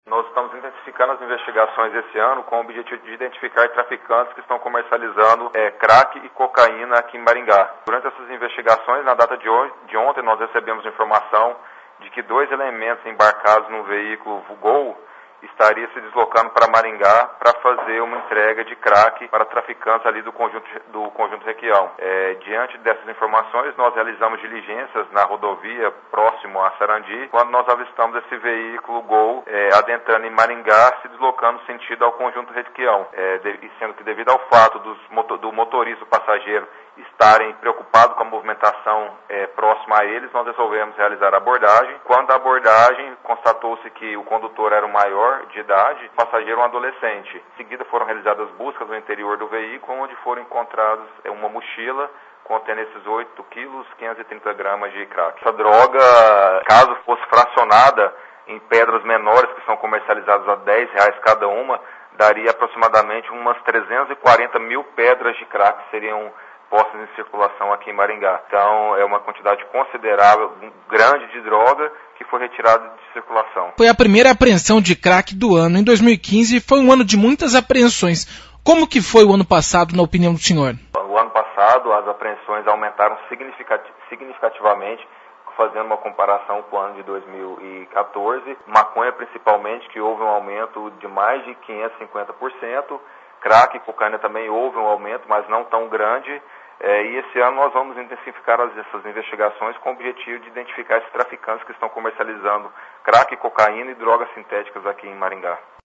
Nós estamos intensificando as investigações esse ano com o objetivo de identificar traficantes que estão comercializando crack e cocaína aqui em Maringá. Durante essas investigações, na data de ontem, nós recebemos informação de que 2 elementos embarcados no veículo Gol estaria se deslocando para Maringá para fazer uma entrega de crack para traficantes ali do conjunto Requião. Diante dessas informações, nós realizamos diligências na rodovia próximo a Sarandi, quando nós avistamos esse veículo Gol adentrando em Maringá, se deslocando sentido ao conjunto Requião. Sendo que devido ao fato do motorista e do passageiro estarem preocupados com a movimentação próxima a eles, nós resolvemos realizar a abordagem. Quando a abordagem, constatou-se que o condutor era o maior de idade, o passageiro um adolescente. Em seguida foram realizadas buscas no interior do veículo, onde foram encontrados uma mochila contendo esses 8 quilos, 530 gramas de crack. Essa droga, caso fosse fracionada em pedras menores, que são comercializadas a R$10 cada uma, daria aproximadamente umas 340 mil pedras de crack que seriam postas em circulação aqui em Maringá. Então, é uma quantidade considerável, grande de droga que foi retirada de circulação. Foi a primeira apreensão de crack do ano. Em 2015 foi um ano de muitas apreensões. Como que foi o ano passado, na opinião do senhor? O ano passado, as apreensões aumentaram significativamente, fazendo uma comparação com o ano de 2014. Maconha, principalmente, que houve um aumento de mais de 550%. Crack e cocaína também houve um aumento, mas não tão grande. E esse ano nós vamos intensificar essas investigações com o objetivo de identificar esses traficantes que estão comercializando crack, cocaína e drogas sintéticas aqui em Maringá.